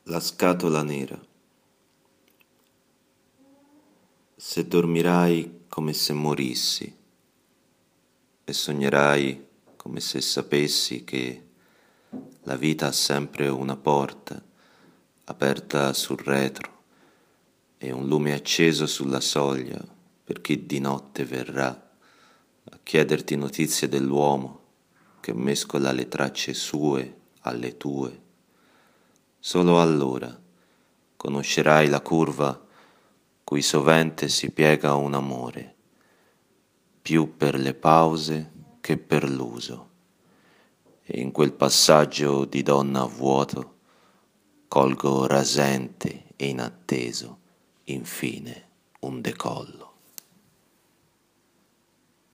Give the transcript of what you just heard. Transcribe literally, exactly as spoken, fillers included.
La scatola nera. Se dormirai come se morissi e sognerai come se sapessi che la vita ha sempre una porta aperta sul retro e un lume acceso sulla soglia per chi di notte verrà a chiederti notizie dell'uomo che mescola le tracce sue alle tue. Solo allora conoscerai la curva cui sovente si piega un amore, più per le pause che per l'uso, e in quel passaggio di donna a vuoto colgo rasente e inatteso, infine, un decollo.